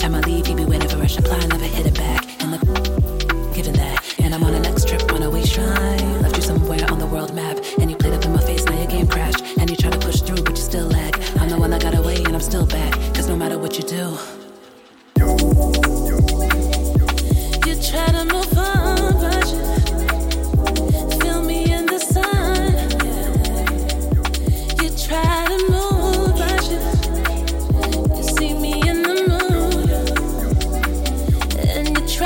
Time I leave, you be waiting for a reply, never hit it back. And the given that. And I'm on a next trip on a way shrine. Left you somewhere on the world map. And you played up in my face, now your game crashed. And you try to push through, but you still lag. I'm the one that got away and I'm still back. Cause no matter what you do, you try to move on, but you feel me in the sun. You try to move, but you see me in the mood. And you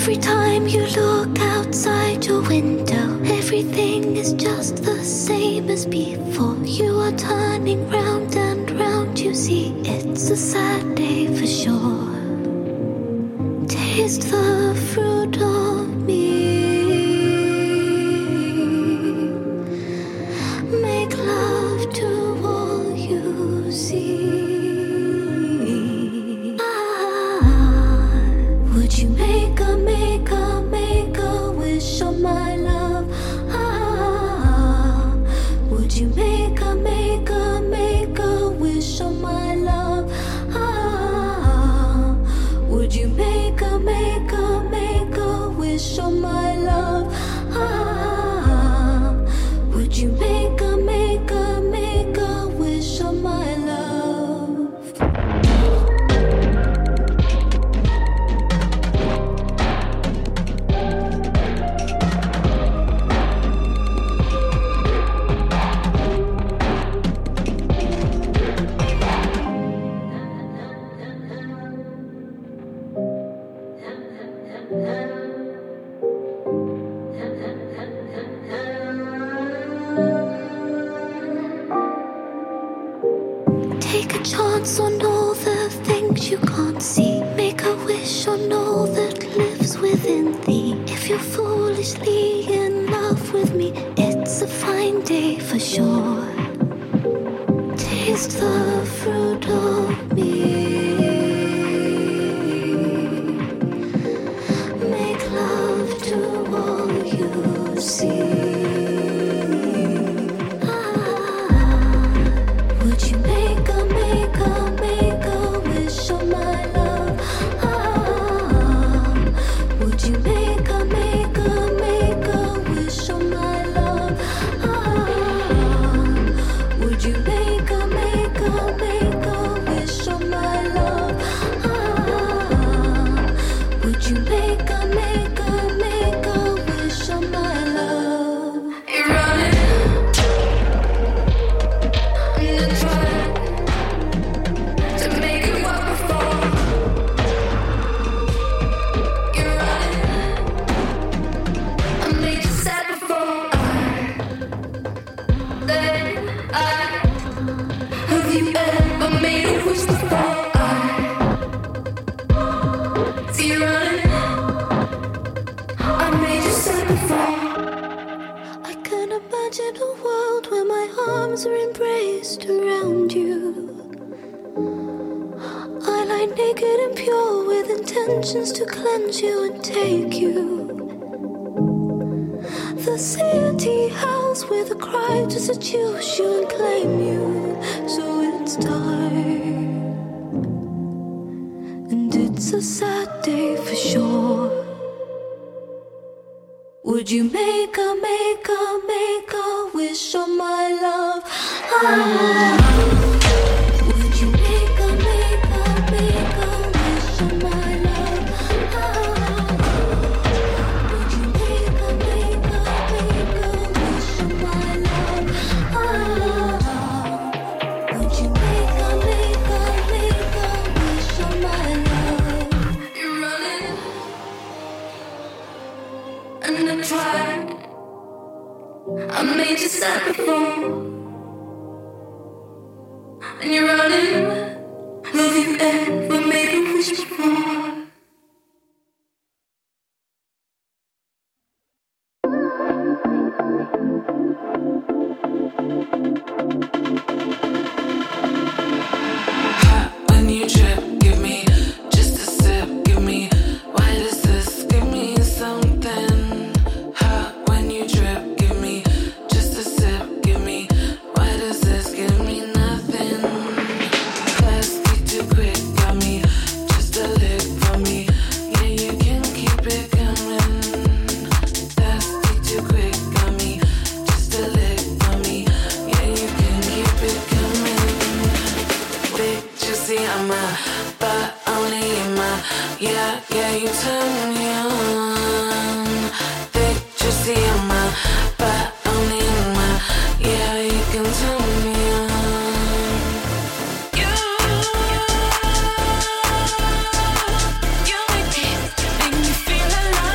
Every time you look outside your window, everything is just the same as before. You are turning round and round, you see it's a sad day for sure. Taste the fruit of me. Make love to all you see. Would you make a wish on my love? Would you make a wish on my love? Would you make a wish on my love? Would you make a wish on my love? Take a chance on all the things you can't see. Make a wish on all that lives within thee. If you're foolishly in love with me, it's a fine day for sure. Taste the fruit of me. Make love to all you see. Would you make a wish on my love? Would you make a wish on my love? Would you make a wish on my love? Would you make a wish on my love? You're running and trying to make it work before. You're running and made you sad before. Have you ever made a wish before? See you running, I made you sad before. I can imagine a world where my arms are embraced around you. I lie naked and pure with intentions to cleanse you and take you. The city house with a cry to seduce you and claim you. So it's time, and it's a sad day for sure. Would you make a wish on my love? Would you make a wish on my love? Would you make a wish on my love? Would you make a wish on my love? You're running and I tried. I made you sad before, and you're running. Have you ever made a wish before? When you trip, give me just a sip. Give me, why does this give me something? Hot when you trip, give me just a sip. Give me, why does this give me nothing? Plastic too quick, got me just a lick for me. Yeah, you can keep it coming. Plastic too quick, got me just a lick for me. Yeah, you can keep it coming. Big juicy, I'm a but only in my yeah, you turn me on. Big juicy, I'm a but only in my yeah, you can turn me on. You make me feel alive.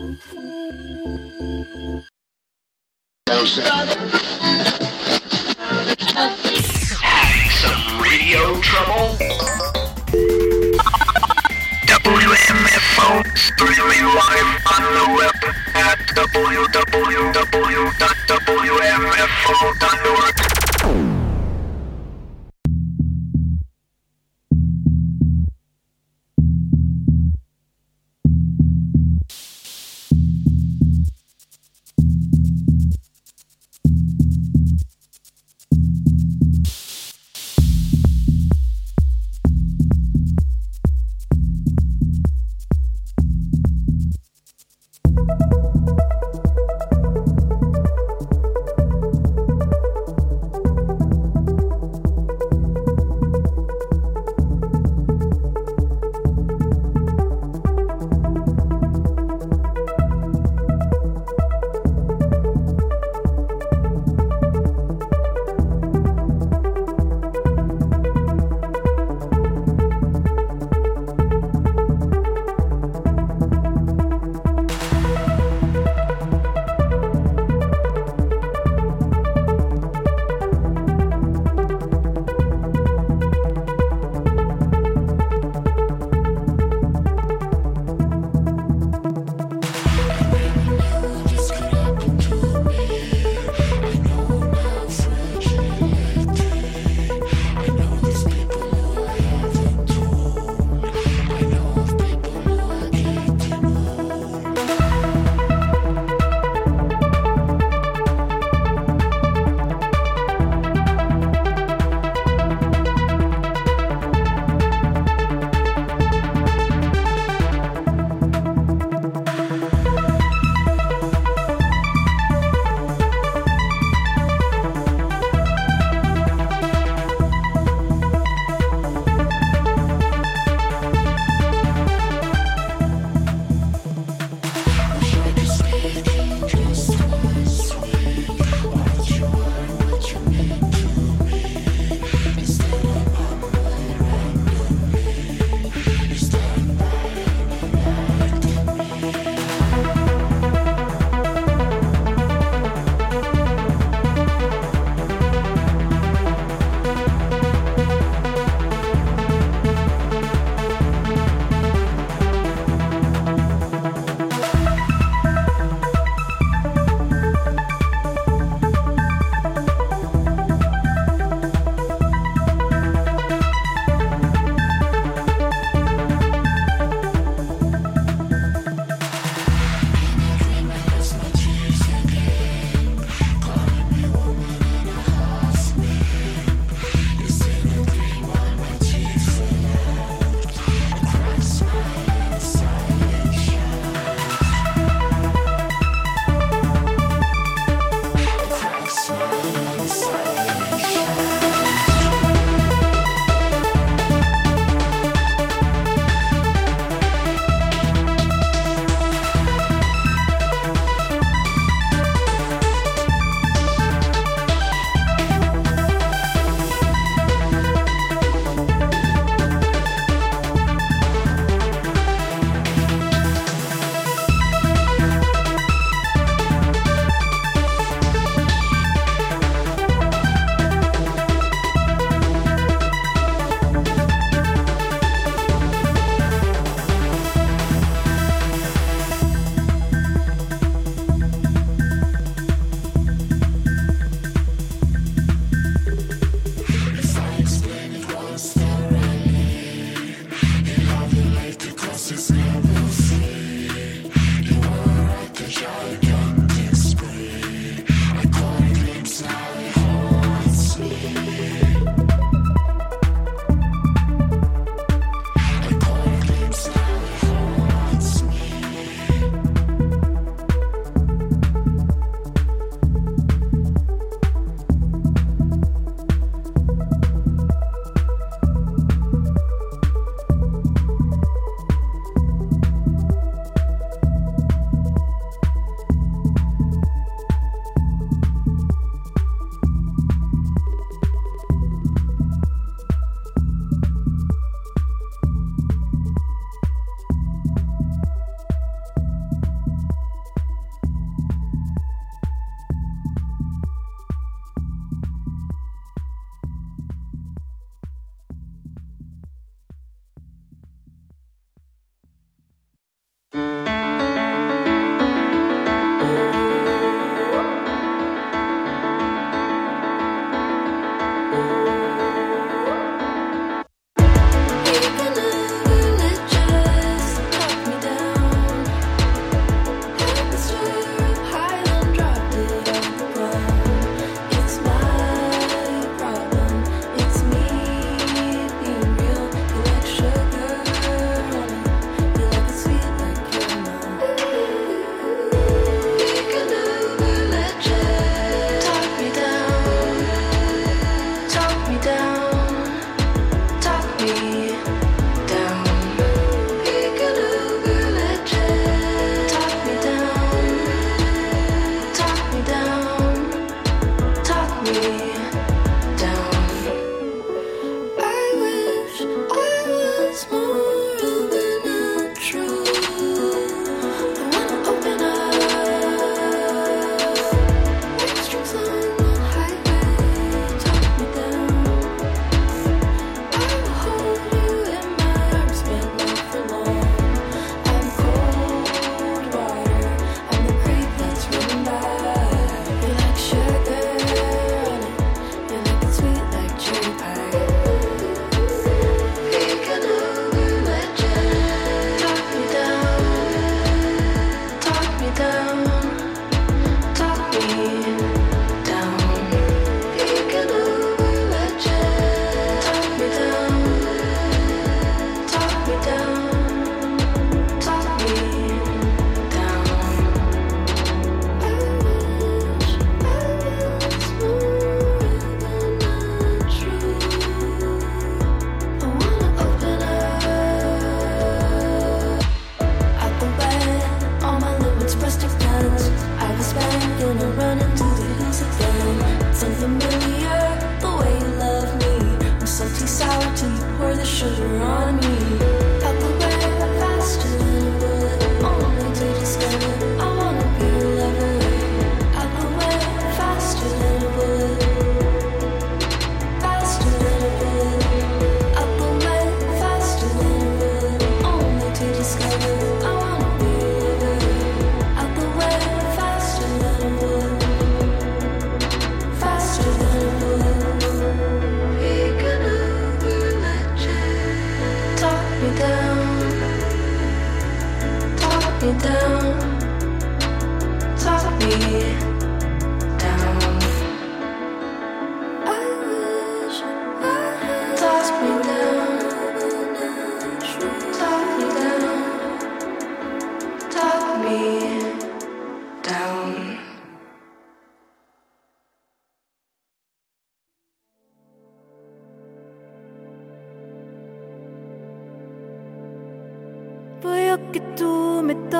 Having some radio trouble? WMFO streaming live on the web at www.wmfo.org.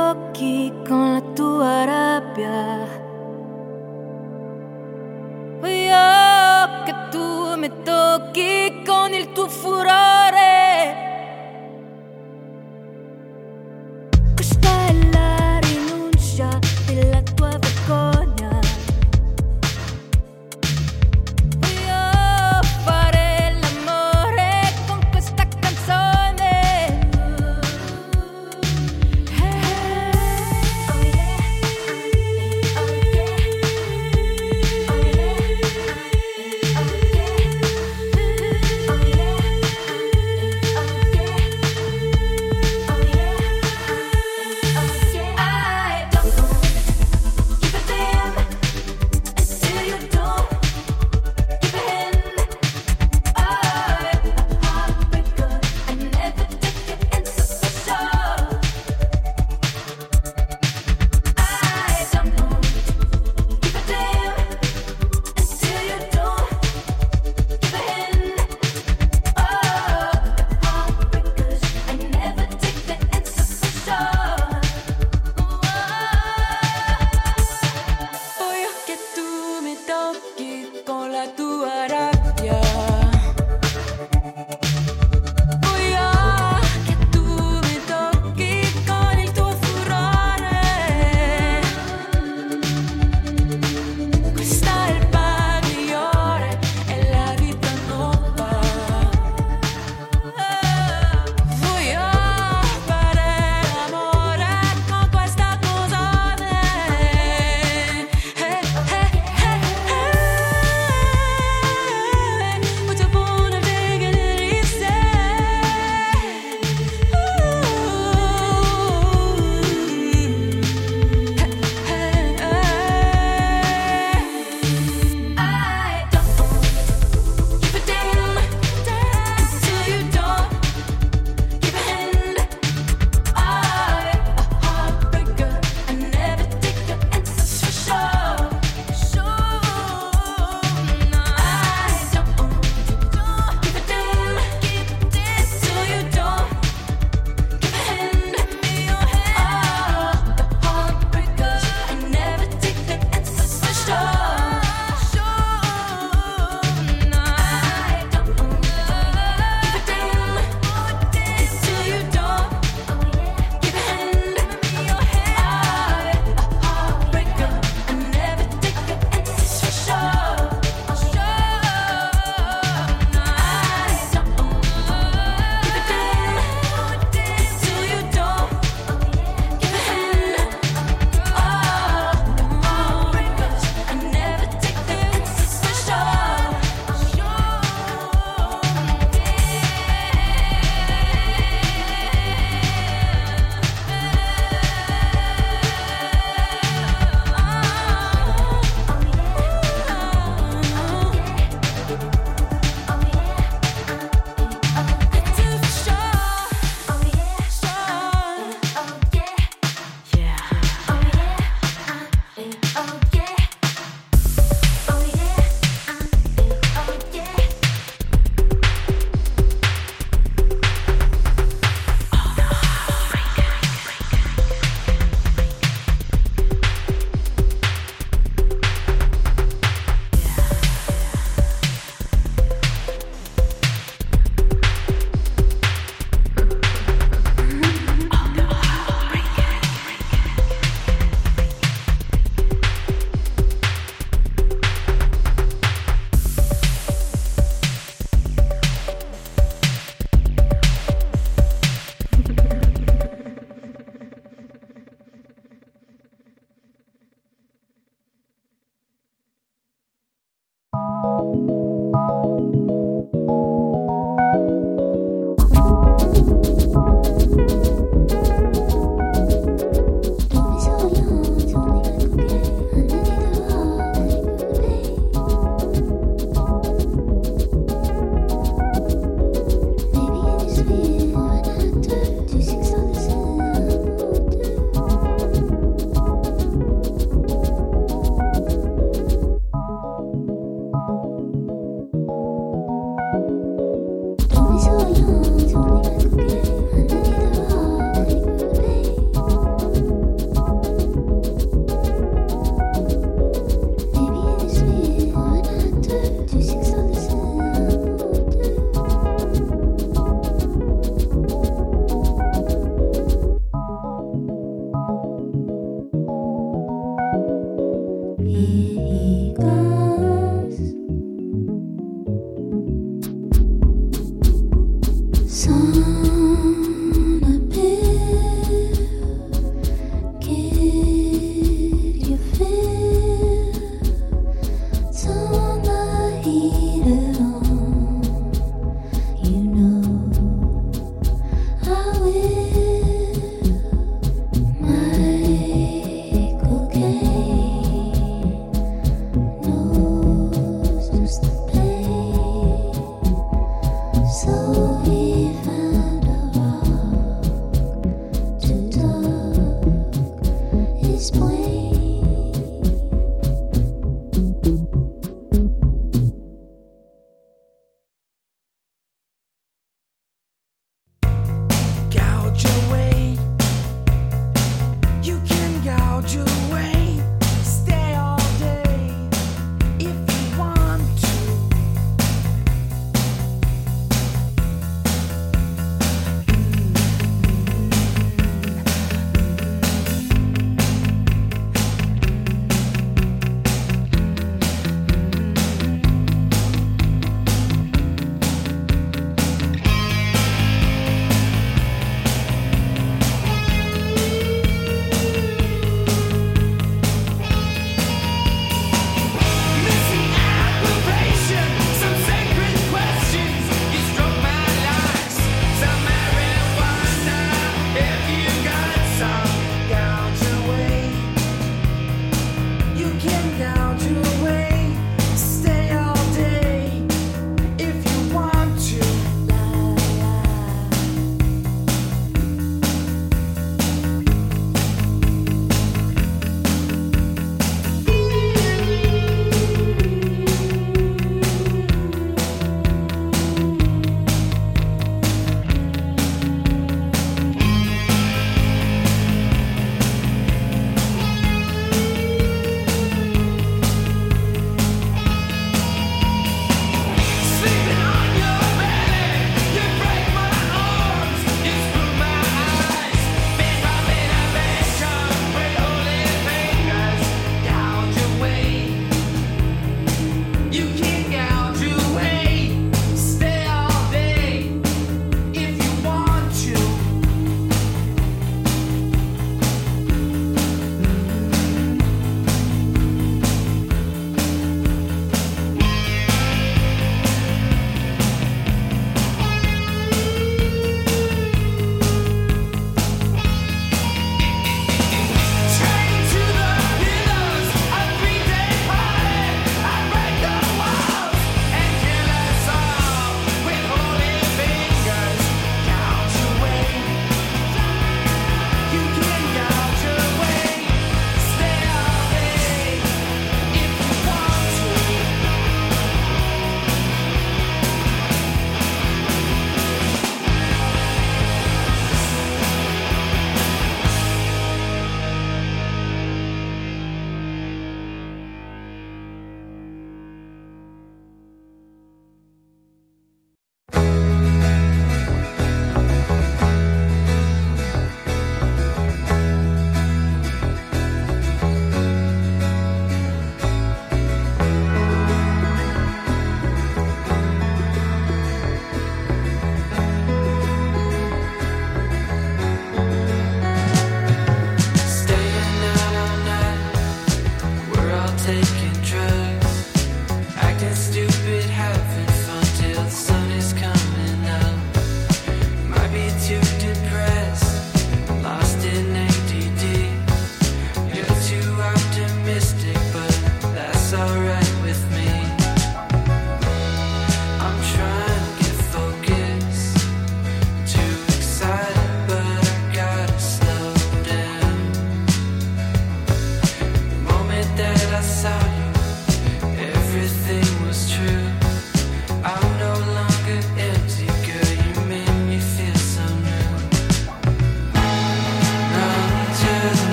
tocchi con la tua rabbia. Voglio che tu mi tocchi con il tuo furore. Questa è la rinuncia della tua vergogna. Voglio fare l'amore con questa canzone. Oh yeah, oh yeah, oh yeah, oh yeah, oh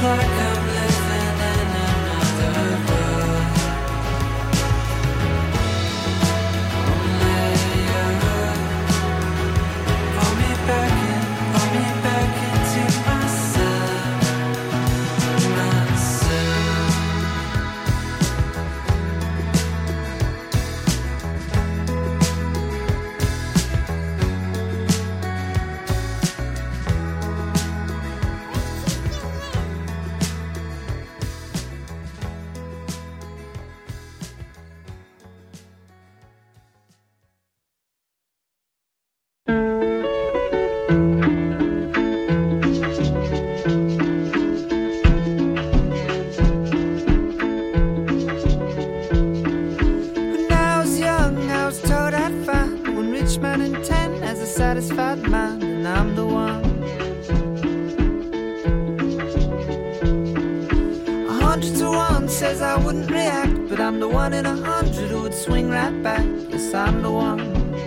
like I'm living in another world. Only you pull me back into myself. Satisfied mind, and I'm the one. 100 to 1 says I wouldn't react, but I'm the 1 in 100 who would swing right back. Yes, I'm the one.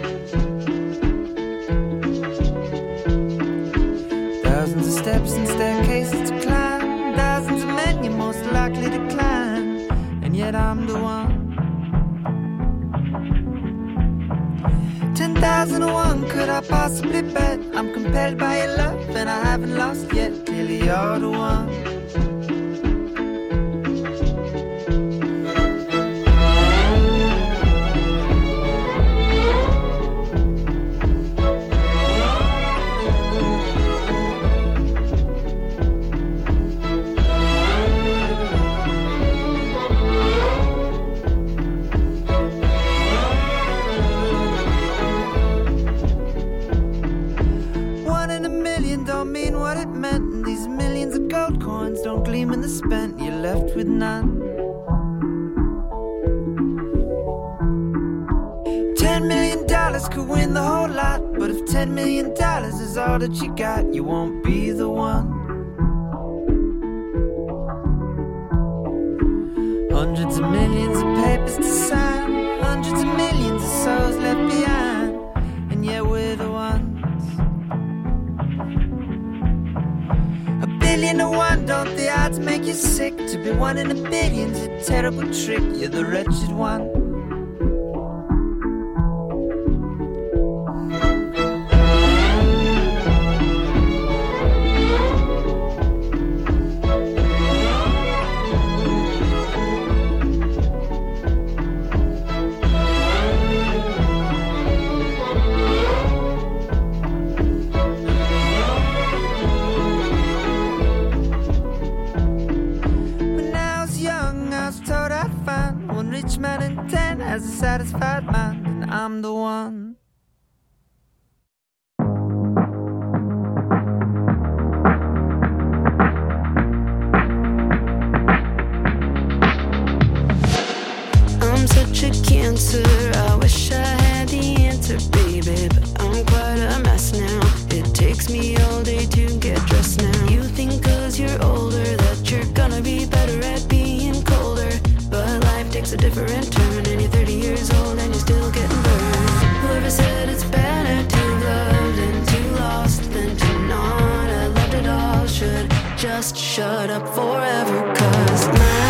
Thousands of steps and staircases to climb, thousands of men you're most likely to climb, and yet I'm the one. 10,001 could I possibly bet? I'm compelled by your love and I haven't lost yet. Clearly you're the one. Spent, you're left with none. $10 million could win the whole lot, but if $10 million is all that you got, you won't be the one. Hundreds of millions of papers to sign, hundreds of millions of souls left behind, and yet we're the ones. 1,000,000,000 to 1, don't the odds make you sick? To be 1 in a billion's a terrible trick. You're the wretched one. Has a satisfied mind, and I'm the one. I'm such a cancer, I wish I had the answer, baby, but I'm quite a mess now. It takes me all day to get dressed now. You think 'cause you're older that you're gonna be better at being colder, but life takes a different turn, and you're 30 years old and you're still getting burned. Whoever said it's better to love than to lost than to not have loved at all should just shut up forever, 'cause my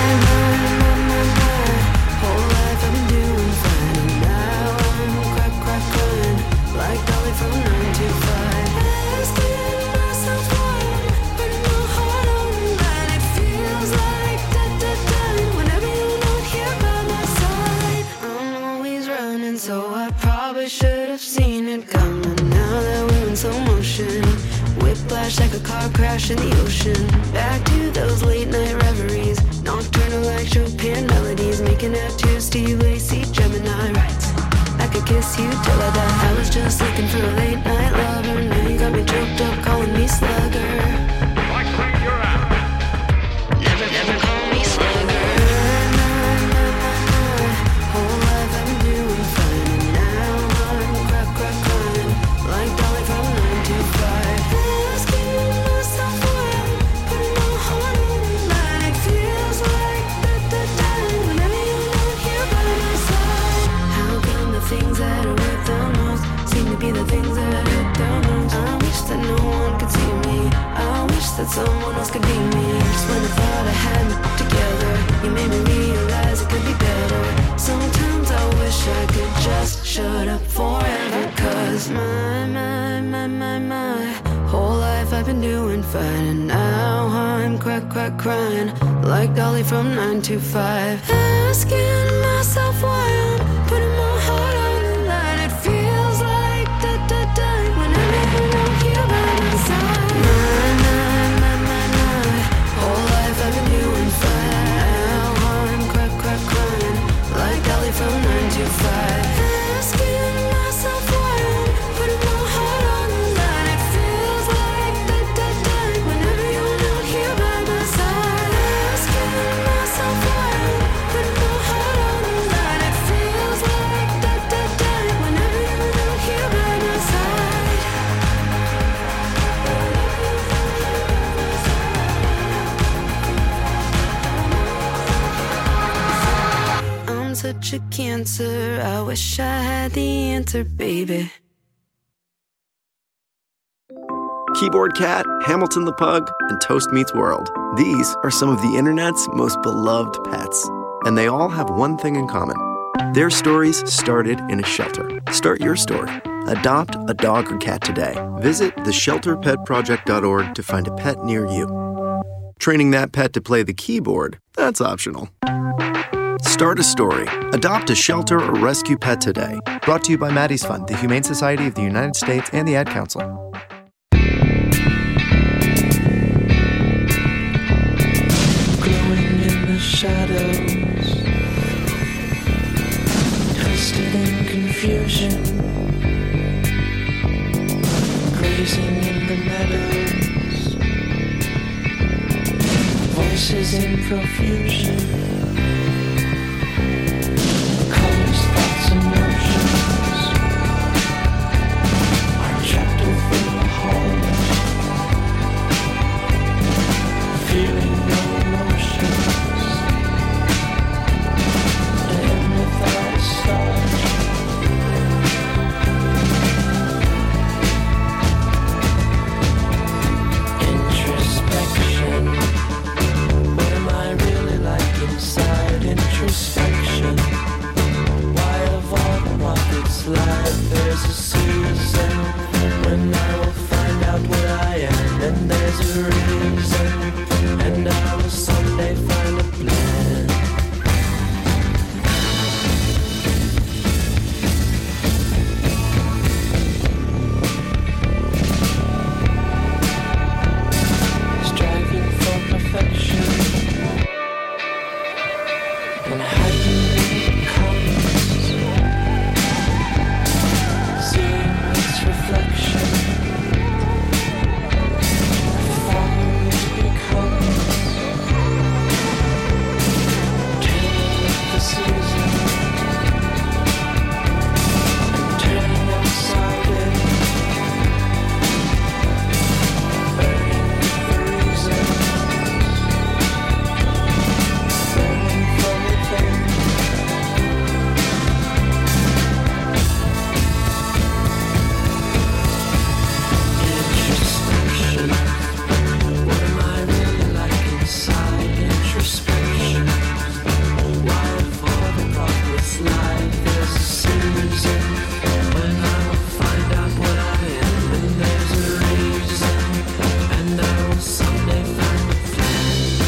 whole life I've been doing fine, and now I'm crying like Dolly from 9 to 5. Asking myself why, burning my heart on the line. It feels like dead whenever you're not here by my side. I'm always running, so I probably should have seen it coming. Now that we're in slow motion, whiplash like a car crash in the ocean. Back to those late night reveries, nocturnal like Chopin melodies, making out to Steve Lacy, Gemini rights. I could kiss you till I die. I was just looking for a late night lover. Now you got me choked up, calling me slugger. You're out. Never call me slugger. Whole life I've been doing fine, and now I'm crying like Dolly from 9 to 5. Asking myself why, putting my heart on the I've been doing fine, and now I'm crying like Dolly from 9 to 5. Asking myself why I'm putting my heart on the line. It feels like dying whenever you're not here by my side. My whole life I've been doing fine. Now I'm crying like Dolly from 9 to 5. Asking myself why I'm putting my heart on the line. It feels like dying whenever you're not here by my side. Asking myself why I'm putting my heart on the line. It feels like dying whenever you're not here by my side. I'm such a cancer. I wish I had the answer, baby. Keyboard Cat, Hamilton the Pug, and Toast Meets World. These are some of the internet's most beloved pets. And they all have one thing in common. Their stories started in a shelter. Start your story. Adopt a dog or cat today. Visit theshelterpetproject.org to find a pet near you. Training that pet to play the keyboard, that's optional. Start a story. Adopt a shelter or rescue pet today. Brought to you by Maddie's Fund, the Humane Society of the United States, and the Ad Council. Glowing in the shadows, twisted in confusion, grazing in the meadows, voices in profusion, colors, thoughts, emotions are trapped within the halls, feeling no emotions, and without a start. Introspection. What am I really like inside? Introspection. Why of all the rockets life there's a season when I will find out what I am, and there's a reason, and I will someday find a plan. Striving for perfection and hiding it comes, seeing its reflection, follow it becomes, turning with the season, and turning outside in, burning with the reason, burning from within. Introspection. What am I really like inside? Introspection. Why of all the rockets life there's a season when I will find out what I am, and there's a reason, and I will someday find a plan.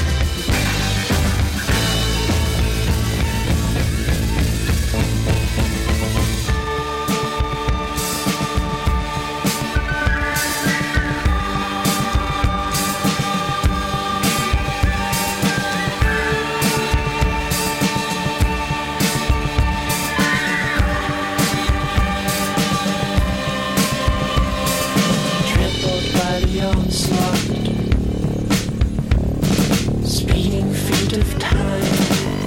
Trampled by the onslaught, speeding feet of time,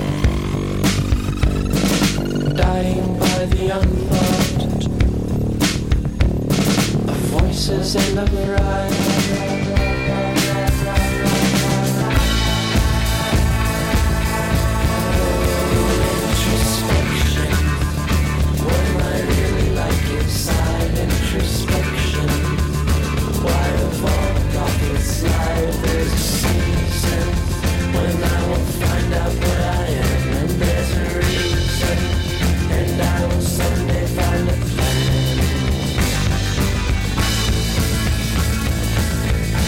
dying by the unthought of voices and of rhyme. Introspection. What am I really like inside? Introspection. Why of all the rockets life there's a season when I will find out what I am, and there's a reason, and I will someday find a plan.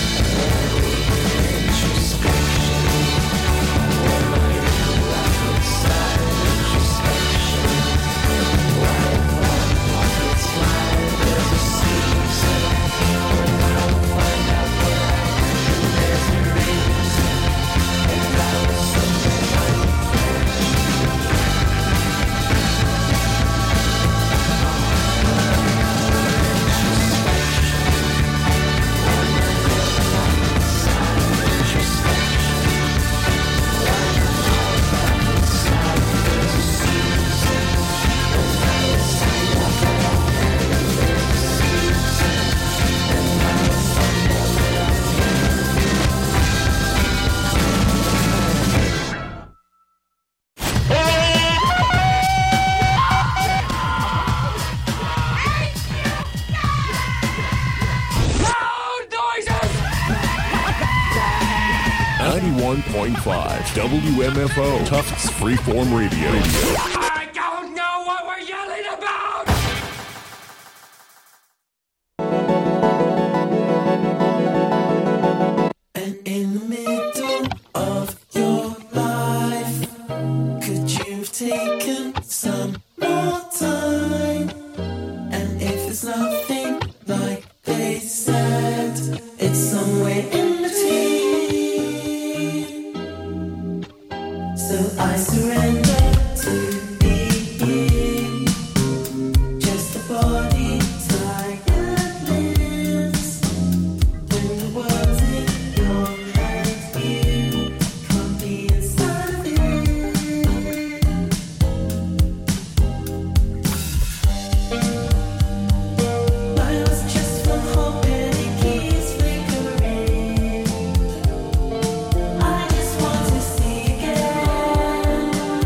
101.5 WMFO Tufts Freeform Radio. I don't know what we're yelling about! And in the middle of your life, could you have taken some more time? And if there's nothing like they said, it's somewhere in between. So I surrender to being just a body, tired lips. When the world's in your hands, you can't be inside it. My heart's just for hope and it keeps flickering. I just want to see again.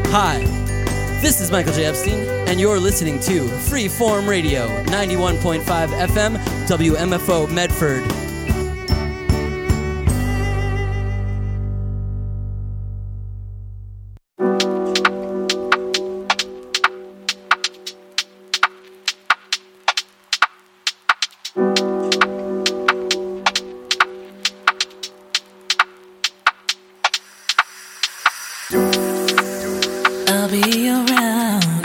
Hi, this is Michael J. Epstein, and you're listening to Freeform Radio, 91.5 FM, WMFO Medford. I'll be around.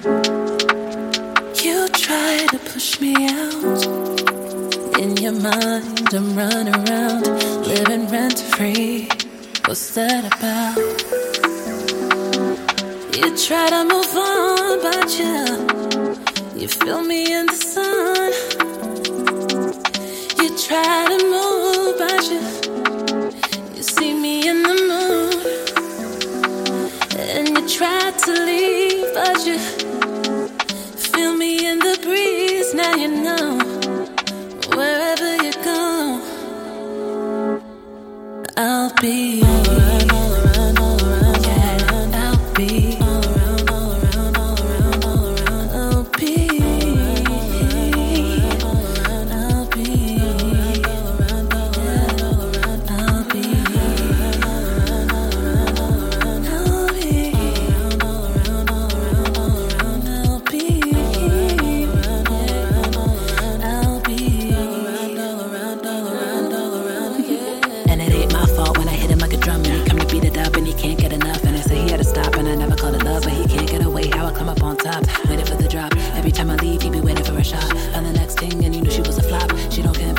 You try to push me out. In your mind, I'm running around, living rent free. What's that about? You try to move on, but you feel me in the sun. You try to move, but you see me in the moon. And you tried to leave, but you feel me in the breeze. Now you know, wherever you go, I'll be all around, all around, all around, yeah. I'll be all around, all around, all around, all around. I'll be all around, I'll be all around, all around, all around. I'll be all around, all around, all around. I'll be all around, all around, all around. I'll be I'll be all around, all around, all around, all around, yeah. And it ain't my fault when I hit him like a drum and he come to beat it up and he can't get enough. And I say he had to stop and I never called it love, but he can't get away. How I climb up on top, waiting for the drop. Every time I leave, he be waiting for a shot. On the next thing, and you knew she was a flop. She don't care